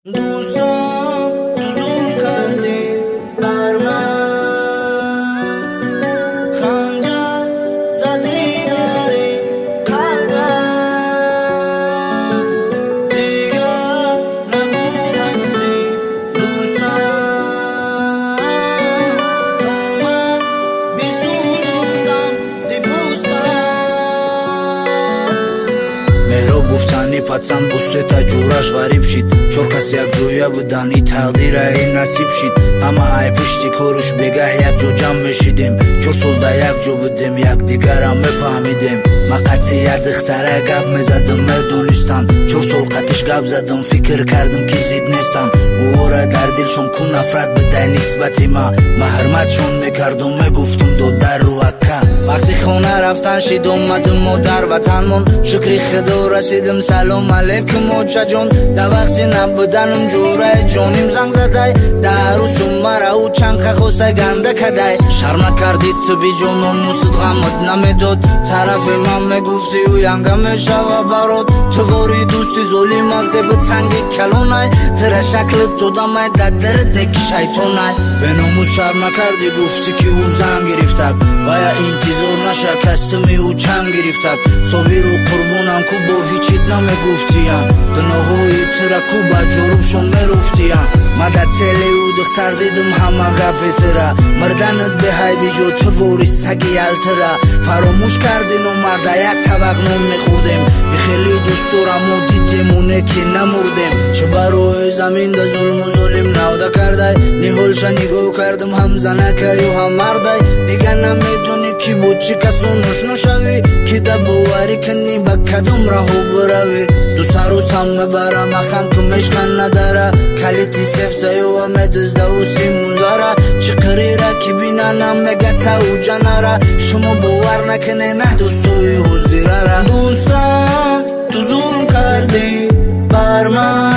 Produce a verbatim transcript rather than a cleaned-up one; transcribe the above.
دوستم تو زور کردی بر من خنجر زدی داری قلبم دیگر نگو هستی دوستم من بیسوزوندم زی پوستم مهراب گفتنی پتسن بوسه جورش غریب شید چور کسی یک جویا بودن ای تقدیر این نصیب شید اما ای پشتی کروش بگه یک جو جمع میشیدیم چور سلده یک جو بودیم یک دیگر هم میفهمیدیم ما قطعی یک دختره گب میزدم میدونستن چور سل قطش گب زدم فکر کردم که زید نیستن او را در دلشون کن نفرت بده نسبتی ما ما حرمتشون میکردم میگفتم دو در رو اکا وقتی خونه رفتن شید اومدم ما در وطنمون شکری خدا رسیدم سلام علیکم موچه جون در وقتی نبودنم جوره جونیم زنگ زده در رو سومره و چنخه خوسته گنده کده شرم نکردید تو بی جونم موسید غمت نمیداد طرف من میگفتی و ینگه میشوه برات تو واری دوستی زولی مازه به تنگی کلونه تره شکل تو دامه در درد نکی شیطونه به نموز شرم نکردی گفتی که او زن گرفتد و یا انتظار نشکستمی او چند گرفتد صبی رو قربونم که با هیچیت نمیگفتیم گناهوی ترکو با جروبشون میروفتیم ما در تله او دختر دیدم همه گپی تره مردنت به های بیجو تو واری سگی یلتره فراموش کردین و مرده یک طبق نون میخوردیم خیلی دوست دارم و دیدیمونه که نمردیم چه بروی زمین ده ظلم و ظلم نوده کرده نیهولش نگاه کردم هم زنکه و هم مرده دیگه نمیدونی کی بود چی کسو نشنو شوی که ده بواری کنی با کدوم راهو بروی دوست روز هم میبرم اخم تو مشکن نداره کلیتی سفته و مدزده و سیموزاره چه قریره که بیننم میگه تا و جنره شما باور نکنه نه دوستوی حضیره را دوستم تو زور کردی بر من